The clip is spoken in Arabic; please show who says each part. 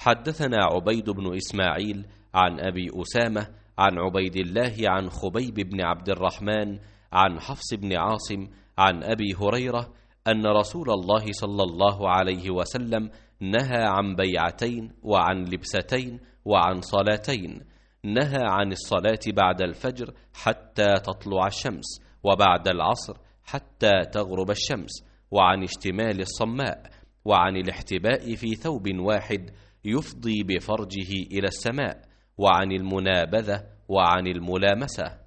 Speaker 1: حدثنا عبيد بن إسماعيل عن أبي أسامة عن عبيد الله عن خبيب بن عبد الرحمن عن حفص بن عاصم عن أبي هريرة أن رسول الله صلى الله عليه وسلم نهى عن بيعتين وعن لبستين وعن صلاتين. نهى عن الصلاة بعد الفجر حتى تطلع الشمس، وبعد العصر حتى تغرب الشمس، وعن اشتمال الصماء، وعن الاحتباء في ثوب واحد يفضي بفرجه إلى السماء، وعن المنابذة، وعن الملامسة.